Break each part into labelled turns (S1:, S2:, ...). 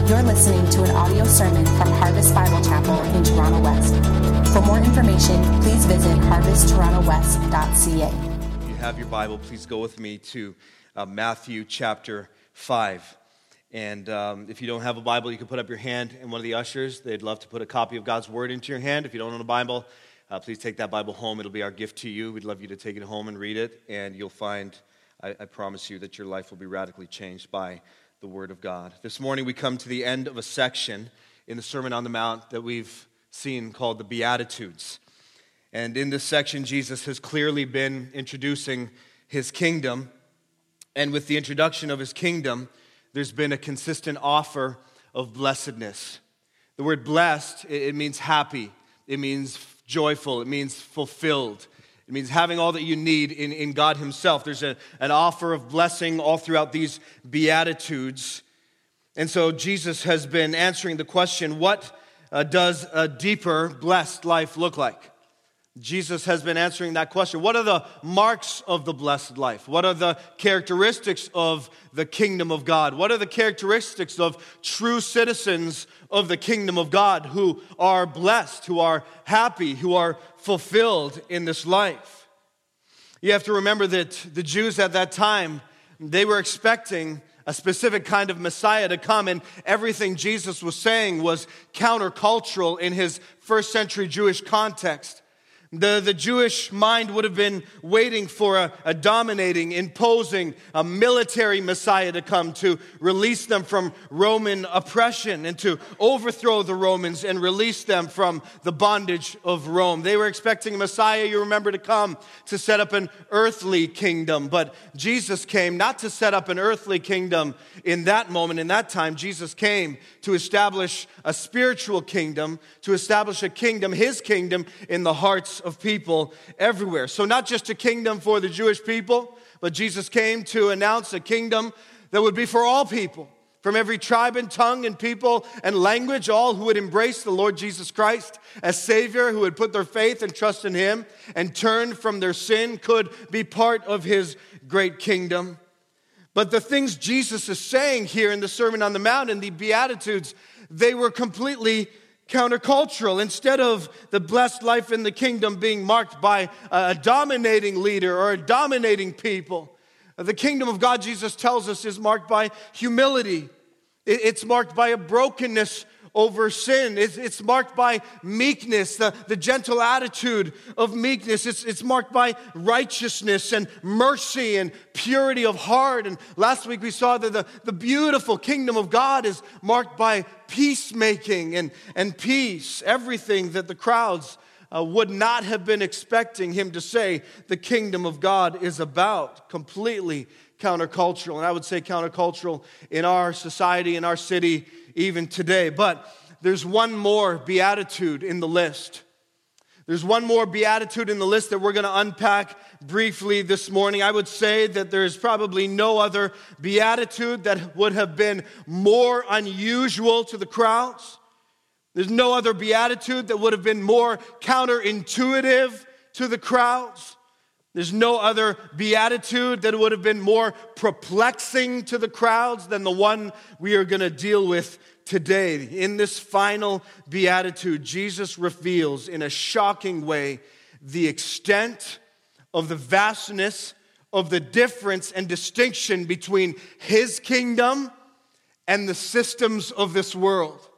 S1: You're listening to an audio sermon from Harvest Bible Chapel in Toronto West. For more information, please visit harvesttorantowest.ca.
S2: If you have your Bible, please go with me to Matthew chapter 5. And if you don't have a Bible, you can put up your hand, and one of the ushers, they'd love to put a copy of God's Word into your hand. If you don't own a Bible, please take that Bible home. It'll be our gift to you. We'd love you to take it home and read it, and you'll find, I promise you, that your life will be radically changed by the Word of God. This morning we come to the end of a section in the Sermon on the Mount that we've seen called the Beatitudes. And in this section, Jesus has clearly been introducing His kingdom. And with the introduction of His kingdom, there's been a consistent offer of blessedness. The word blessed, it means happy. It means joyful. It means fulfilled. It means having all that you need in God Himself. There's an offer of blessing all throughout these Beatitudes. And so Jesus has been answering the question, what does a deeper, blessed life look like? Jesus has been answering that question. What are the marks of the blessed life? What are the characteristics of the kingdom of God? What are the characteristics of true citizens of the kingdom of God who are blessed, who are happy, who are fulfilled in this life? You have to remember that the Jews at that time, they were expecting a specific kind of Messiah to come, and everything Jesus was saying was countercultural in his first century Jewish context. The Jewish mind would have been waiting for a dominating, imposing, a military Messiah to come to release them from Roman oppression and to overthrow the Romans and release them from the bondage of Rome. They were expecting a Messiah, you remember, to come to set up an earthly kingdom. But Jesus came not to set up an earthly kingdom in that moment, in that time. Jesus came to establish a spiritual kingdom, to establish a kingdom, His kingdom, in the hearts of people everywhere. So not just a kingdom for the Jewish people, but Jesus came to announce a kingdom that would be for all people, from every tribe and tongue and people and language, all who would embrace the Lord Jesus Christ as Savior, who would put their faith and trust in Him and turn from their sin, could be part of His great kingdom. But the things Jesus is saying here in the Sermon on the Mount and the Beatitudes, they were completely countercultural. Instead of the blessed life in the kingdom being marked by a dominating leader or a dominating people, the kingdom of God, Jesus tells us, is marked by humility. It's marked by a brokenness over sin. It's marked by meekness, the gentle attitude of meekness. It's marked by righteousness and mercy and purity of heart. And last week we saw that the beautiful kingdom of God is marked by peacemaking and peace. Everything that the crowds would not have been expecting Him to say the kingdom of God is about. Completely countercultural. And I would say countercultural in our society, in our city, even today. But there's one more beatitude in the list. There's one more beatitude in the list that we're going to unpack briefly this morning. I would say that there's probably no other beatitude that would have been more unusual to the crowds. There's no other beatitude that would have been more counterintuitive to the crowds. There's no other beatitude that would have been more perplexing to the crowds than the one we are going to deal with today. In this final beatitude, Jesus reveals in a shocking way the extent of the vastness of the difference and distinction between His kingdom and the systems of this world.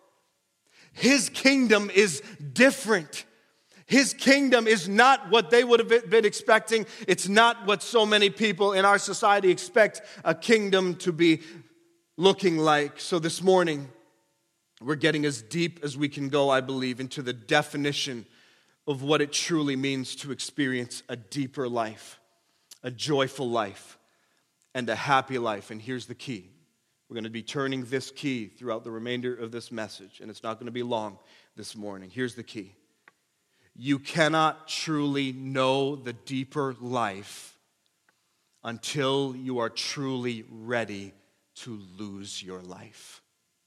S2: His kingdom is different. His kingdom is not what they would have been expecting. It's not what so many people in our society expect a kingdom to be looking like. So this morning, we're getting as deep as we can go, I believe, into the definition of what it truly means to experience a deeper life, a joyful life, and a happy life. And here's the key. We're going to be turning this key throughout the remainder of this message, and it's not going to be long this morning. Here's the key. You cannot truly know the deeper life until you are truly ready to lose your life.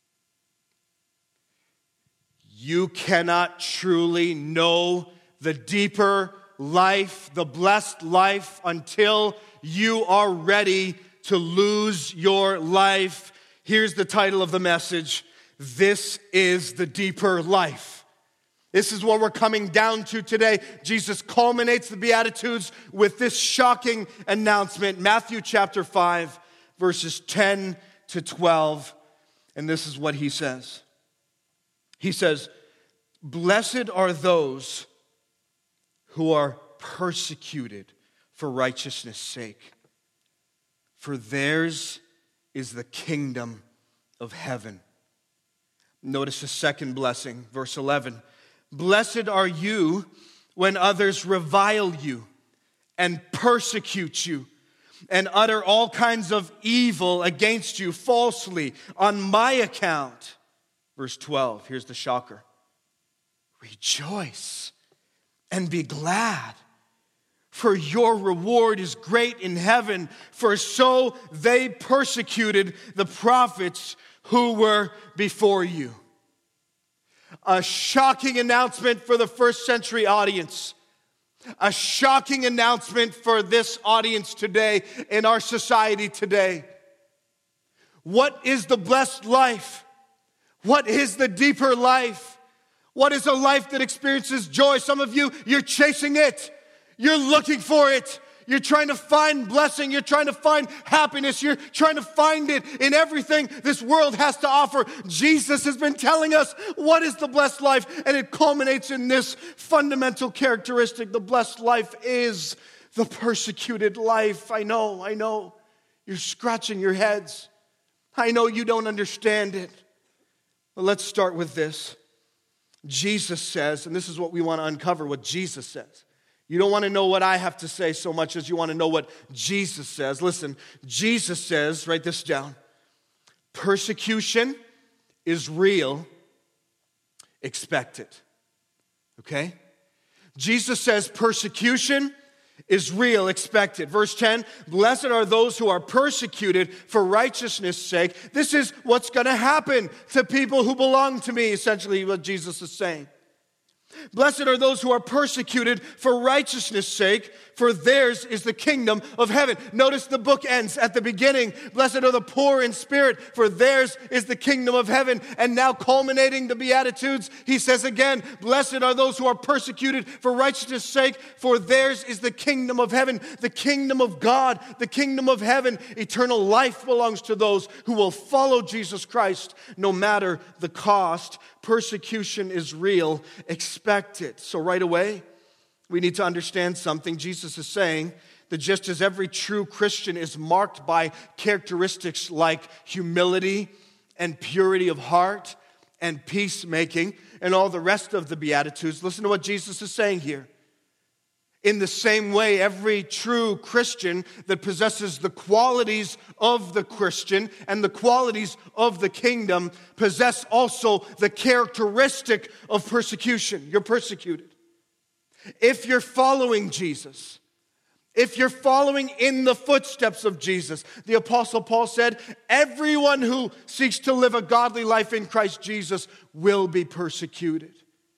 S2: You cannot truly know the deeper life, the blessed life, until you are ready to lose your life. Here's the title of the message: This is the deeper life. This is what we're coming down to today. Jesus culminates the Beatitudes with this shocking announcement. Matthew chapter 5, verses 10 to 12. And this is what he says. He says, "Blessed are those who are persecuted for righteousness' sake, for theirs is the kingdom of heaven." Notice the second blessing, verse 11. "Blessed are you when others revile you and persecute you and utter all kinds of evil against you falsely on my account." Verse 12, here's the shocker. "Rejoice and be glad, for your reward is great in heaven, for so they persecuted the prophets who were before you." A shocking announcement for the first century audience. A shocking announcement for this audience today, in our society today. What is the blessed life? What is the deeper life? What is a life that experiences joy? Some of you, you're chasing it. You're looking for it. You're trying to find blessing. You're trying to find happiness. You're trying to find it in everything this world has to offer. Jesus has been telling us what is the blessed life, and it culminates in this fundamental characteristic. The blessed life is the persecuted life. I know. You're scratching your heads. I know you don't understand it. But let's start with this. Jesus says, and this is what we want to uncover, what Jesus says. You don't want to know what I have to say so much as you want to know what Jesus says. Listen, Jesus says, write this down, persecution is real, expect it. Okay? Jesus says persecution is real, expect it. Verse 10, "Blessed are those who are persecuted for righteousness' sake." This is what's going to happen to people who belong to me, essentially what Jesus is saying. "Blessed are those who are persecuted for righteousness' sake, for theirs is the kingdom of heaven." Notice the book ends at the beginning. "Blessed are the poor in spirit, for theirs is the kingdom of heaven." And now culminating the Beatitudes, he says again, "Blessed are those who are persecuted for righteousness' sake, for theirs is the kingdom of heaven." The kingdom of God, the kingdom of heaven, eternal life belongs to those who will follow Jesus Christ no matter the cost. Persecution is real, expect it. So right away, we need to understand something. Jesus is saying that just as every true Christian is marked by characteristics like humility and purity of heart and peacemaking and all the rest of the Beatitudes, listen to what Jesus is saying here. In the same way, every true Christian that possesses the qualities of the Christian and the qualities of the kingdom possess also the characteristic of persecution. You're persecuted. If you're following Jesus, if you're following in the footsteps of Jesus, the Apostle Paul said, everyone who seeks to live a godly life in Christ Jesus will be persecuted.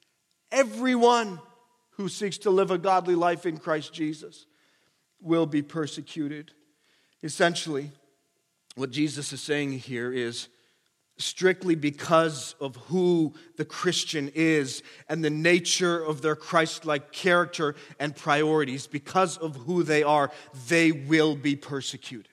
S2: Everyone who seeks to live a godly life in Christ Jesus will be persecuted. Essentially, what Jesus is saying here is strictly because of who the Christian is and the nature of their Christ-like character and priorities, because of who they are, they will be persecuted.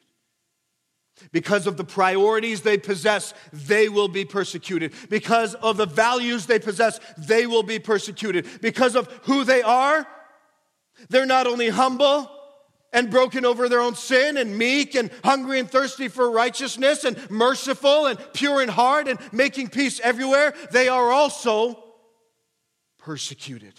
S2: Because of the priorities they possess, they will be persecuted. Because of the values they possess, they will be persecuted. Because of who they are, they're not only humble and broken over their own sin and meek and hungry and thirsty for righteousness and merciful and pure in heart and making peace everywhere, they are also persecuted.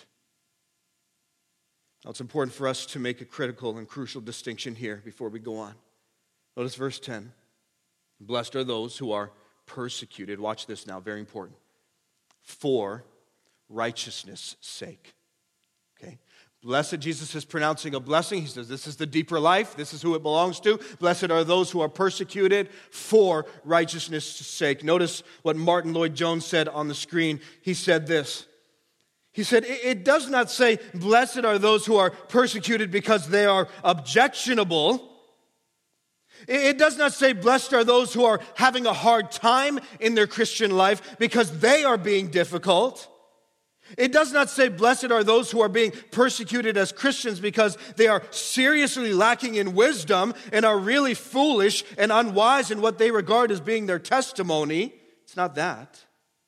S2: Now, it's important for us to make a critical and crucial distinction here before we go on. Notice verse 10. Blessed are those who are persecuted. Watch this now, very important. For righteousness' sake. Okay? Blessed, Jesus is pronouncing a blessing. He says this is the deeper life. This is who it belongs to. Blessed are those who are persecuted for righteousness' sake. Notice what Martin Lloyd-Jones said on the screen. He said this. He said, it does not say, blessed are those who are persecuted because they are objectionable. It does not say, blessed are those who are having a hard time in their Christian life because they are being difficult. It does not say, blessed are those who are being persecuted as Christians because they are seriously lacking in wisdom and are really foolish and unwise in what they regard as being their testimony. It's not that.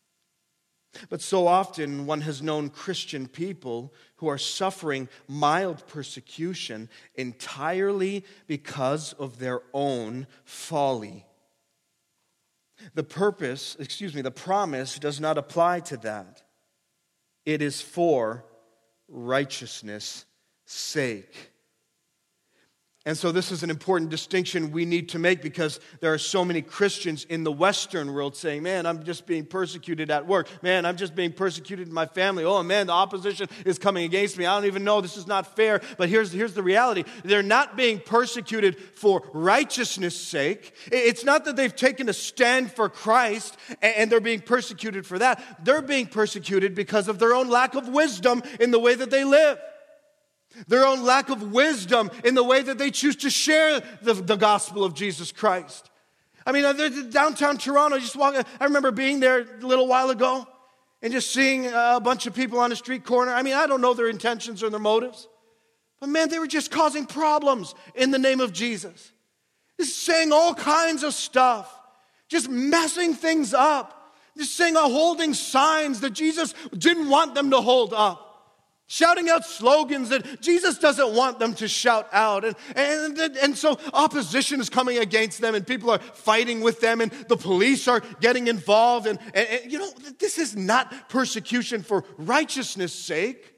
S2: But so often one has known Christian people who are suffering mild persecution entirely because of their own folly. The promise does not apply to that. It is for righteousness' sake. And so this is an important distinction we need to make because there are so many Christians in the Western world saying, man, I'm just being persecuted at work. Man, I'm just being persecuted in my family. Oh, man, the opposition is coming against me. I don't even know. This is not fair. But here's the reality. They're not being persecuted for righteousness' sake. It's not that they've taken a stand for Christ and they're being persecuted for that. They're being persecuted because of their own lack of wisdom in the way that they live. Their own lack of wisdom in the way that they choose to share the gospel of Jesus Christ. I mean, downtown Toronto, I remember being there a little while ago and just seeing a bunch of people on a street corner. I mean, I don't know their intentions or their motives. But man, they were just causing problems in the name of Jesus. Just saying all kinds of stuff. Just messing things up. Just saying, holding signs that Jesus didn't want them to hold up. Shouting out slogans that Jesus doesn't want them to shout out. And so opposition is coming against them and people are fighting with them and the police are getting involved. And this is not persecution for righteousness' sake.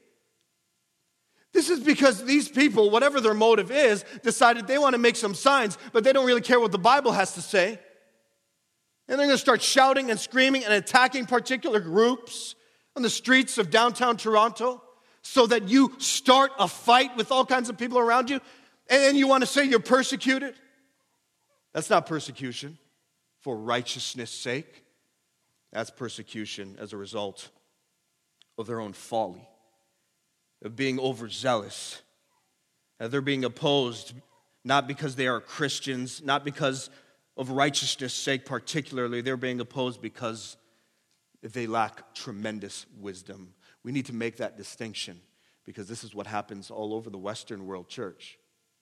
S2: This is because these people, whatever their motive is, decided they want to make some signs, but they don't really care what the Bible has to say. And they're going to start shouting and screaming and attacking particular groups on the streets of downtown Toronto. So that you start a fight with all kinds of people around you, and you want to say you're persecuted? That's not persecution for righteousness' sake. That's persecution as a result of their own folly, of being overzealous. They're being opposed not because they are Christians, not because of righteousness' sake particularly. They're being opposed because they lack tremendous wisdom. We need to make that distinction because this is what happens all over the Western world church.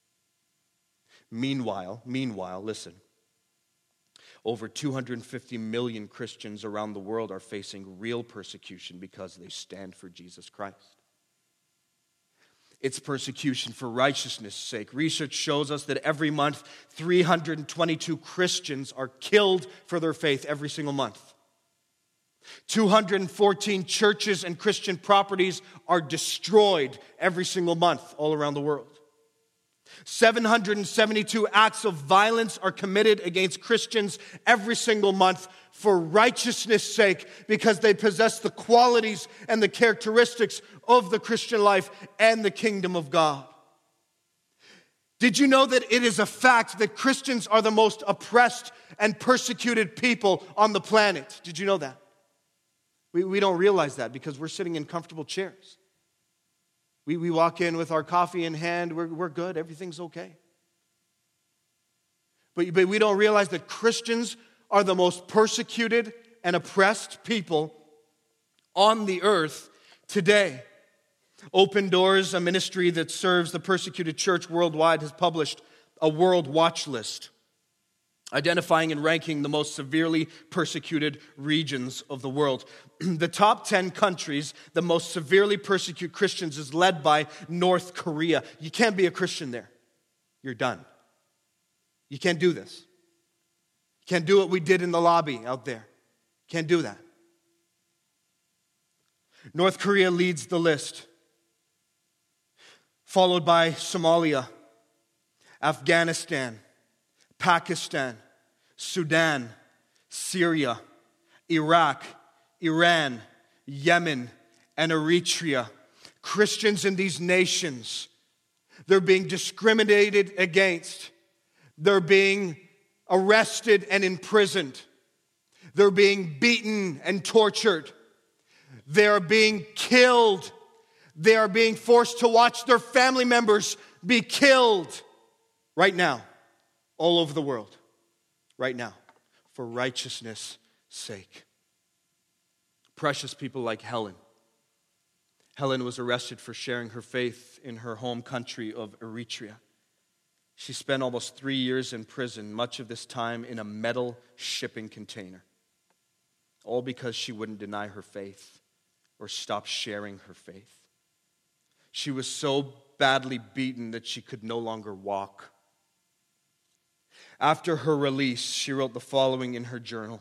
S2: Meanwhile, listen, over 250 million Christians around the world are facing real persecution because they stand for Jesus Christ. It's persecution for righteousness' sake. Research shows us that every month, 322 Christians are killed for their faith every single month. 214 churches and Christian properties are destroyed every single month all around the world. 772 acts of violence are committed against Christians every single month for righteousness' sake because they possess the qualities and the characteristics of the Christian life and the kingdom of God. Did you know that it is a fact that Christians are the most oppressed and persecuted people on the planet? Did you know that? We don't realize that because we're sitting in comfortable chairs. We walk in with our coffee in hand, we're good, everything's okay. But we don't realize that Christians are the most persecuted and oppressed people on the earth today. Open Doors, a ministry that serves the persecuted church worldwide, has published a world watch list identifying and ranking the most severely persecuted regions of the world. The top 10 countries the most severely persecute Christians is led by North Korea. You can't be a Christian there. You're done. You can't do this. You can't do what we did in the lobby out there. You can't do that. North Korea leads the list, followed by Somalia, Afghanistan, Pakistan, Sudan, Syria, Iraq, Iran, Yemen, and Eritrea. Christians in these nations, they're being discriminated against. They're being arrested and imprisoned. They're being beaten and tortured. They're being killed. They are being forced to watch their family members be killed right now. all over the world right now for righteousness' sake. Precious people like Helen. Helen was arrested for sharing her faith in her home country of Eritrea. She spent almost 3 years in prison, much of this time in a metal shipping container, all because she wouldn't deny her faith or stop sharing her faith. She was so badly beaten that she could no longer walk. After her release, she wrote the following in her journal.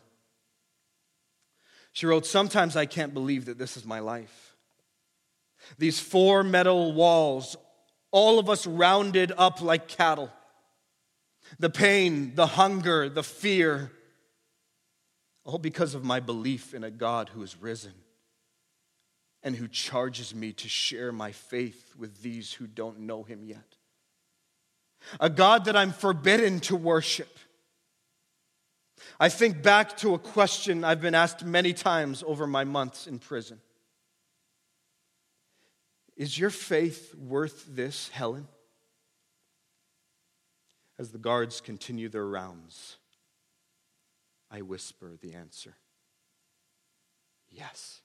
S2: She wrote, "Sometimes I can't believe that this is my life. These 4 metal walls, all of us rounded up like cattle. The pain, the hunger, the fear, all because of my belief in a God who is risen and who charges me to share my faith with these who don't know him yet. A God that I'm forbidden to worship. I think back to a question I've been asked many times over my months in prison. Is your faith worth this, Helen?" As the guards continue their rounds, I whisper the answer. Yes.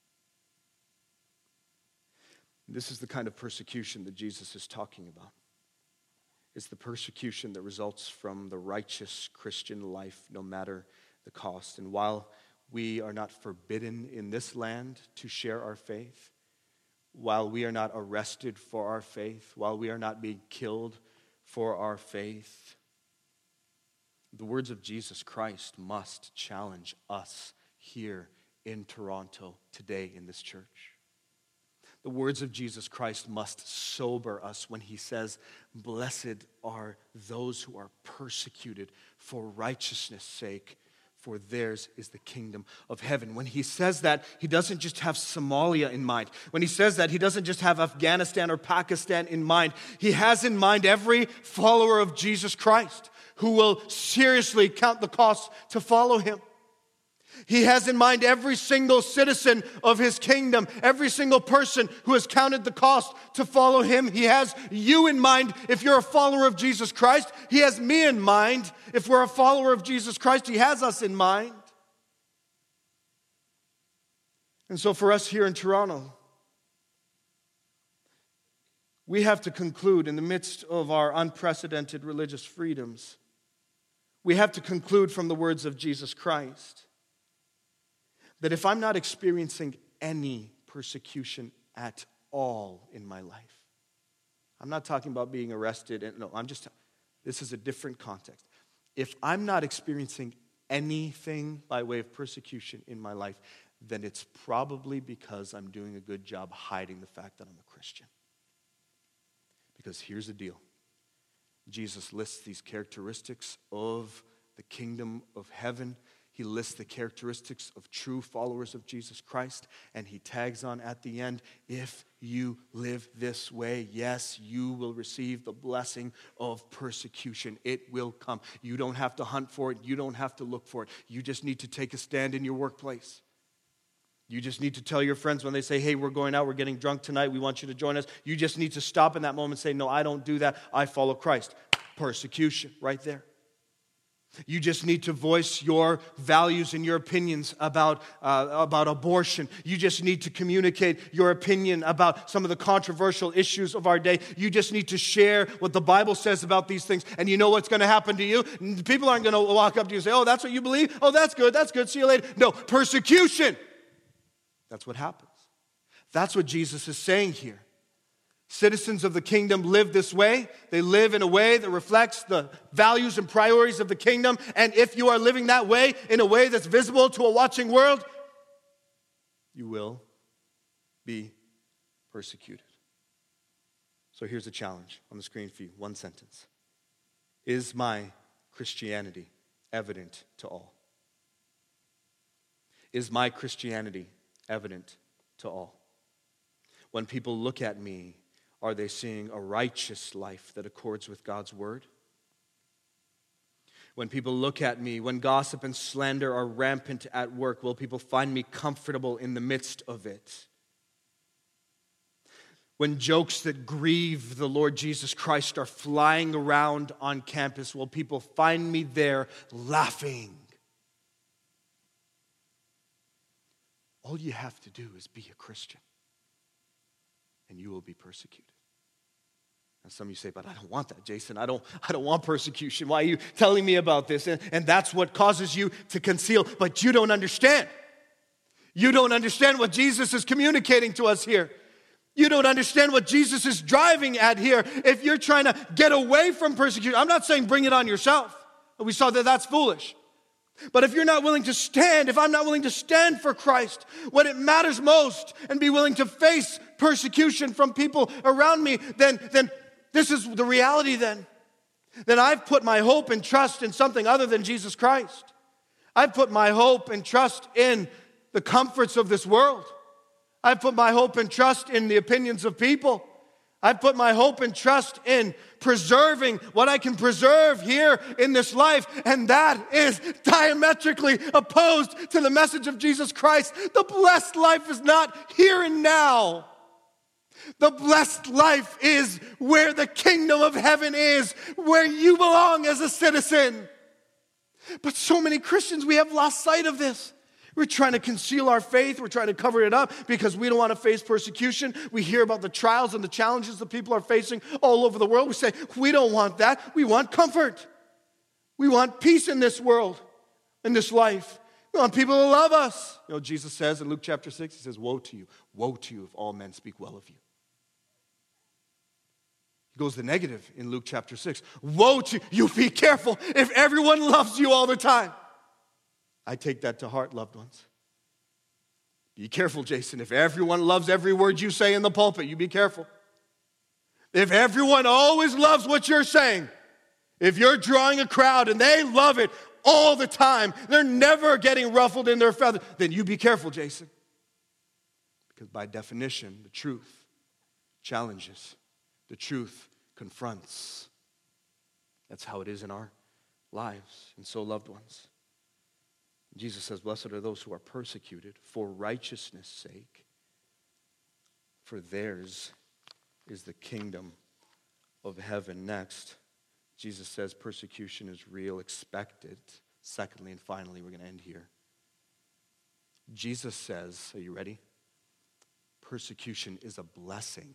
S2: This is the kind of persecution that Jesus is talking about. It's the persecution that results from the righteous Christian life, no matter the cost. And while we are not forbidden in this land to share our faith, while we are not arrested for our faith, while we are not being killed for our faith, the words of Jesus Christ must challenge us here in Toronto today in this church. The words of Jesus Christ must sober us when he says, "Blessed are those who are persecuted for righteousness' sake, for theirs is the kingdom of heaven." When he says that, he doesn't just have Somalia in mind. When he says that, he doesn't just have Afghanistan or Pakistan in mind. He has in mind every follower of Jesus Christ who will seriously count the cost to follow him. He has in mind every single citizen of his kingdom, every single person who has counted the cost to follow him. He has you in mind if you're a follower of Jesus Christ. He has me in mind if we're a follower of Jesus Christ. He has us in mind. And so for us here in Toronto, we have to conclude in the midst of our unprecedented religious freedoms, we have to conclude from the words of Jesus Christ that if I'm not experiencing any persecution at all in my life, I'm not talking about being arrested. This is a different context. If I'm not experiencing anything by way of persecution in my life, then it's probably because I'm doing a good job hiding the fact that I'm a Christian. Because here's the deal. Jesus lists these characteristics of the kingdom of heaven. He lists the characteristics of true followers of Jesus Christ, and he tags on at the end, if you live this way, yes, you will receive the blessing of persecution. It will come. You don't have to hunt for it. You don't have to look for it. You just need to take a stand in your workplace. You just need to tell your friends when they say, "Hey, we're going out, we're getting drunk tonight, we want you to join us." You just need to stop in that moment and say, "No, I don't do that. I follow Christ." Persecution right there. You just need to voice your values and your opinions about abortion. You just need to communicate your opinion about some of the controversial issues of our day. You just need to share what the Bible says about these things. And you know what's going to happen to you? People aren't going to walk up to you and say, "Oh, that's what you believe? Oh, that's good, see you later." No, persecution. That's what happens. That's what Jesus is saying here. Citizens of the kingdom live this way. They live in a way that reflects the values and priorities of the kingdom. And if you are living that way, in a way that's visible to a watching world, you will be persecuted. So here's a challenge on the screen for you. One sentence. Is my Christianity evident to all? Is my Christianity evident to all? When people look at me, are they seeing a righteous life that accords with God's word? When people look at me, when gossip and slander are rampant at work, will people find me comfortable in the midst of it? When jokes that grieve the Lord Jesus Christ are flying around on campus, will people find me there laughing? All you have to do is be a Christian, and you will be persecuted. And some of you say, but I don't want that, Jason. I don't want persecution. Why are you telling me about this? And that's what causes you to conceal. But you don't understand. You don't understand what Jesus is communicating to us here. You don't understand what Jesus is driving at here. If you're trying to get away from persecution, I'm not saying bring it on yourself. We saw that that's foolish. But if you're not willing to stand, if I'm not willing to stand for Christ when it matters most and be willing to face persecution from people around me, then this is the reality then. Then I've put my hope and trust in something other than Jesus Christ. I've put my hope and trust in the comforts of this world. I've put my hope and trust in the opinions of people. I've put my hope and trust in preserving what I can preserve here in this life, and that is diametrically opposed to the message of Jesus Christ. The blessed life is not here and now. The blessed life is where the kingdom of heaven is, where you belong as a citizen. But so many Christians, we have lost sight of this. We're trying to conceal our faith. We're trying to cover it up because we don't want to face persecution. We hear about the trials and the challenges that people are facing all over the world. We say, we don't want that. We want comfort. We want peace in this world, in this life. We want people to love us. You know, Jesus says in Luke chapter 6, he says, woe to you if all men speak well of you. He goes the negative in Luke chapter 6. Woe to you, be careful if everyone loves you all the time. I take that to heart, loved ones. Be careful, Jason. If everyone loves every word you say in the pulpit, you be careful. If everyone always loves what you're saying, if you're drawing a crowd and they love it all the time, they're never getting ruffled in their feathers, then you be careful, Jason. Because by definition, the truth challenges. The truth confronts. That's how it is in our lives. And so, loved ones, Jesus says, blessed are those who are persecuted for righteousness' sake, for theirs is the kingdom of heaven. Next, Jesus says persecution is real, expected. Secondly, and finally, we're going to end here. Jesus says, are you ready? Persecution is a blessing.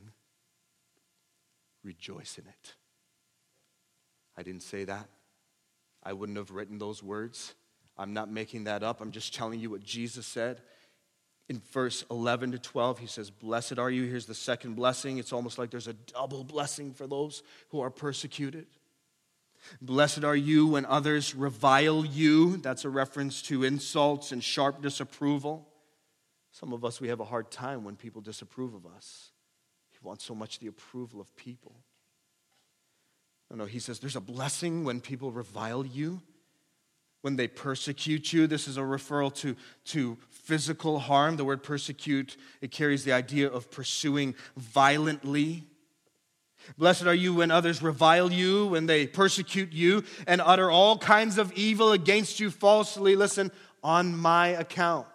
S2: Rejoice in it. I didn't say that. I wouldn't have written those words. I'm not making that up. I'm just telling you what Jesus said. In verse 11 to 12, he says, blessed are you. Here's the second blessing. It's almost like there's a double blessing for those who are persecuted. Blessed are you when others revile you. That's a reference to insults and sharp disapproval. Some of us, we have a hard time when people disapprove of us. We want so much the approval of people. No, he says there's a blessing when people revile you. When they persecute you, this is a referral to physical harm. The word persecute, it carries the idea of pursuing violently. Blessed are you when others revile you, when they persecute you and utter all kinds of evil against you falsely. Listen, on my account.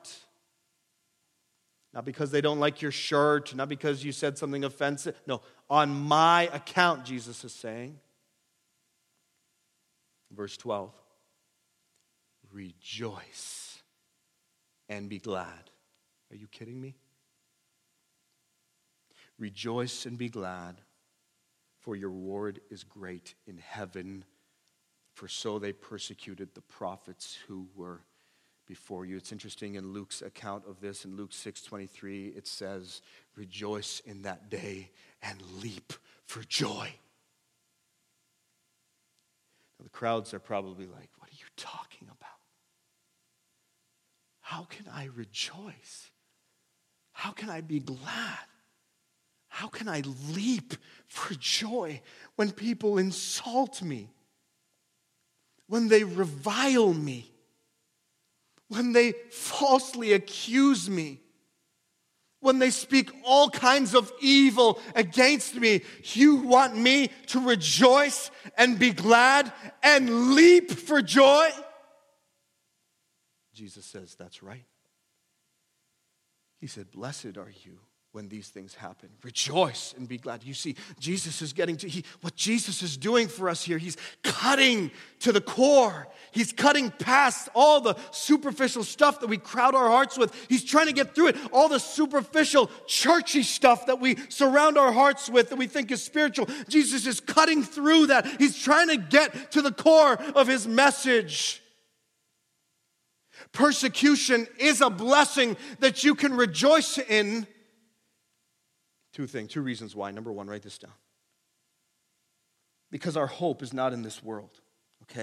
S2: Not because they don't like your shirt, not because you said something offensive. No, on my account, Jesus is saying. Verse 12. Rejoice and be glad. Are you kidding me? Rejoice and be glad, for your reward is great in heaven, for so they persecuted the prophets who were before you. It's interesting in Luke's account of this, in Luke 6:23, it says, rejoice in that day and leap for joy. Now, the crowds are probably like, what are you talking about? How can I rejoice? How can I be glad? How can I leap for joy when people insult me? When they revile me? When they falsely accuse me? When they speak all kinds of evil against me? You want me to rejoice and be glad and leap for joy? Jesus says, that's right. He said, blessed are you when these things happen. Rejoice and be glad. You see, Jesus is getting to, what Jesus is doing for us here, he's cutting to the core. He's cutting past all the superficial stuff that we crowd our hearts with. He's trying to get through it. All the superficial, churchy stuff that we surround our hearts with that we think is spiritual. Jesus is cutting through that. He's trying to get to the core of his message. Persecution is a blessing that you can rejoice in. Two reasons why. Number one, write this down. Because our hope is not in this world, okay?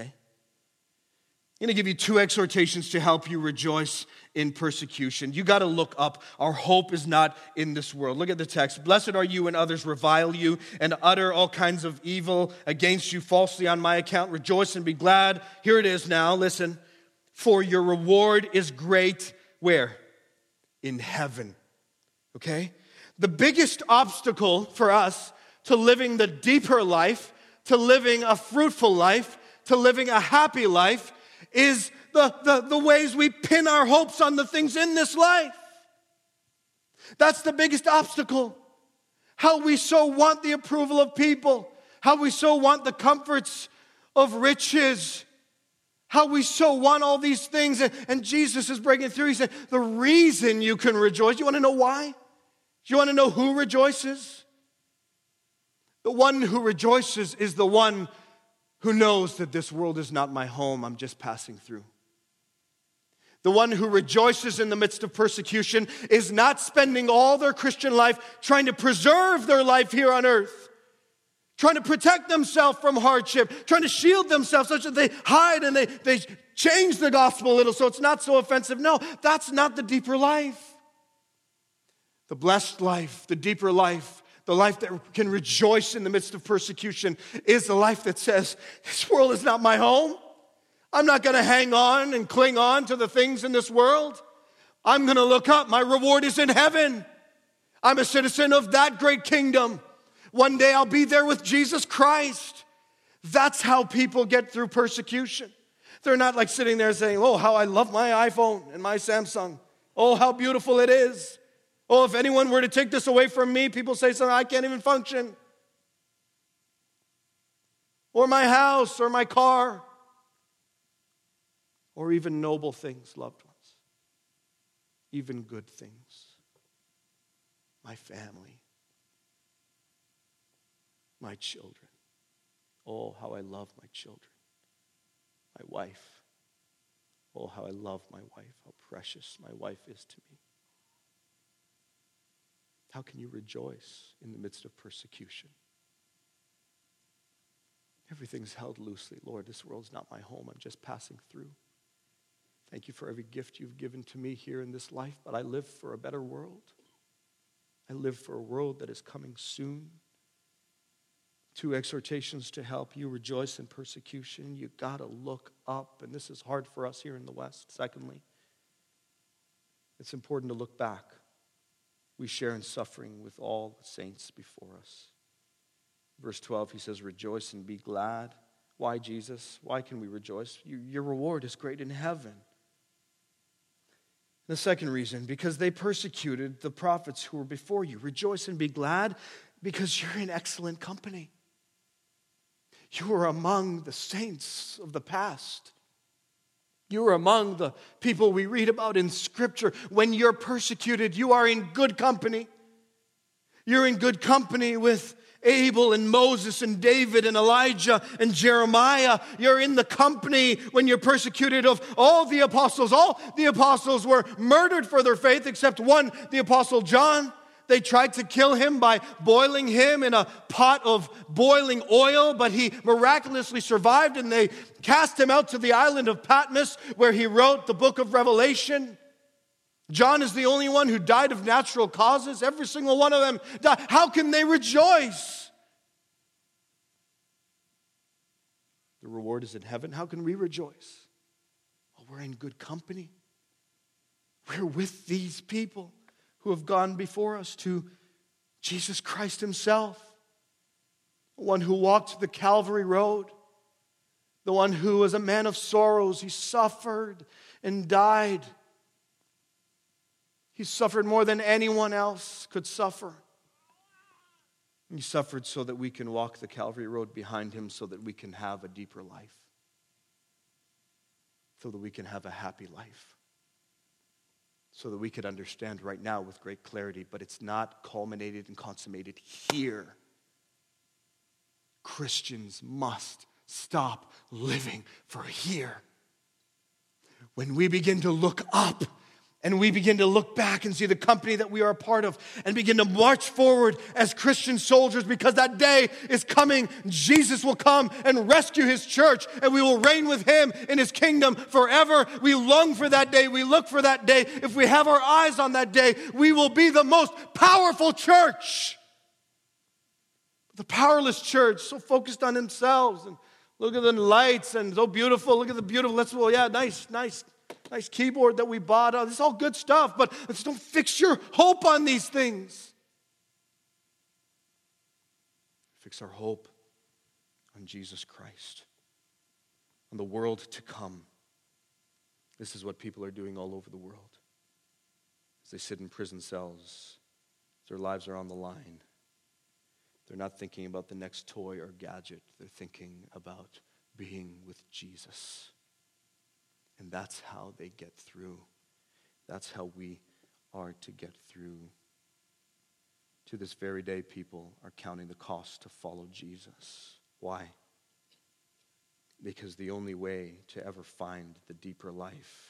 S2: I'm going to give you two exhortations to help you rejoice in persecution. You got to look up. Our hope is not in this world. Look at the text. Blessed are you when others revile you and utter all kinds of evil against you falsely on my account. Rejoice and be glad. Here it is now. Listen. For your reward is great. Where? In heaven. Okay? The biggest obstacle for us to living the deeper life, to living a fruitful life, to living a happy life is the ways we pin our hopes on the things in this life. That's the biggest obstacle. How we so want the approval of people, how we so want the comforts of riches, how we so want all these things. And Jesus is breaking through. He said, the reason you can rejoice, you want to know why? Do you want to know who rejoices? The one who rejoices is the one who knows that this world is not my home, I'm just passing through. The one who rejoices in the midst of persecution is not spending all their Christian life trying to preserve their life here on earth, trying to protect themselves from hardship, trying to shield themselves such that they hide and they change the gospel a little so it's not so offensive. No, that's not the deeper life. The blessed life, the deeper life, the life that can rejoice in the midst of persecution is the life that says, this world is not my home. I'm not going to hang on and cling on to the things in this world. I'm going to look up. My reward is in heaven. I'm a citizen of that great kingdom. One day I'll be there with Jesus Christ. That's how people get through persecution. They're not like sitting there saying, oh, how I love my iPhone and my Samsung. Oh, how beautiful it is. Oh, if anyone were to take this away from me, people say something, I can't even function. Or my house, or my car. Or even noble things, loved ones. Even good things. My family. My children. Oh, how I love my children. My wife. Oh, how I love my wife. How precious my wife is to me. How can you rejoice in the midst of persecution? Everything's held loosely. Lord, this world's not my home. I'm just passing through. Thank you for every gift you've given to me here in this life, but I live for a better world. I live for a world that is coming soon. Two exhortations to help you rejoice in persecution. You got to look up, and this is hard for us here in the West. Secondly, it's important to look back. We share in suffering with all the saints before us. Verse 12, he says, rejoice and be glad. Why, Jesus? Why can we rejoice? Your reward is great in heaven. The second reason, because they persecuted the prophets who were before you. Rejoice and be glad because you're in excellent company. You are among the saints of the past. You are among the people we read about in Scripture. When you're persecuted, you are in good company. You're in good company with Abel and Moses and David and Elijah and Jeremiah. You're in the company when you're persecuted of all the apostles. All the apostles were murdered for their faith except one, the apostle John. They tried to kill him by boiling him in a pot of boiling oil, but he miraculously survived, and they cast him out to the island of Patmos where he wrote the book of Revelation. John is the only one who died of natural causes. Every single one of them died. How can they rejoice? The reward is in heaven. How can we rejoice? Well, we're in good company. We're with these people who have gone before us to Jesus Christ himself, the one who walked the Calvary road, the one who was a man of sorrows. He suffered and died. He suffered more than anyone else could suffer. He suffered so that we can walk the Calvary road behind him, so that we can have a deeper life, so that we can have a happy life, so that we could understand right now with great clarity, but it's not culminated and consummated here. Christians must stop living for here. When we begin to look up and we begin to look back and see the company that we are a part of and begin to march forward as Christian soldiers, because that day is coming. Jesus will come and rescue his church, and we will reign with him in his kingdom forever. We long for that day. We look for that day. If we have our eyes on that day, we will be the most powerful church. The powerless church, so focused on themselves, and look at the lights and so beautiful. Look at the beautiful. Nice keyboard that we bought. Oh, this is all good stuff, but let's don't fix your hope on these things. Fix our hope on Jesus Christ, on the world to come. This is what people are doing all over the world. As they sit in prison cells, their lives are on the line. They're not thinking about the next toy or gadget. They're thinking about being with Jesus. And that's how they get through. That's how we are to get through. To this very day, people are counting the cost to follow Jesus. Why? Because the only way to ever find the deeper life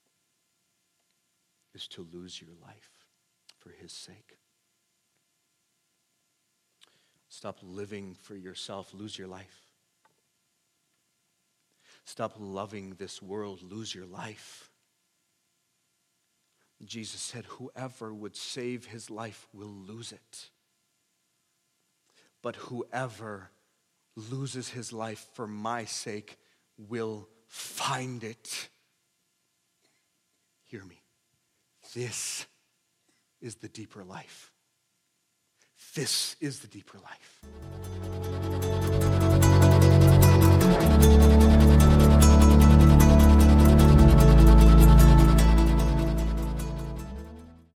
S2: is to lose your life for his sake. Stop living for yourself, lose your life. Stop loving this world, lose your life. Jesus said, whoever would save his life will lose it. But whoever loses his life for my sake will find it. Hear me. This is the deeper life. This is the deeper life.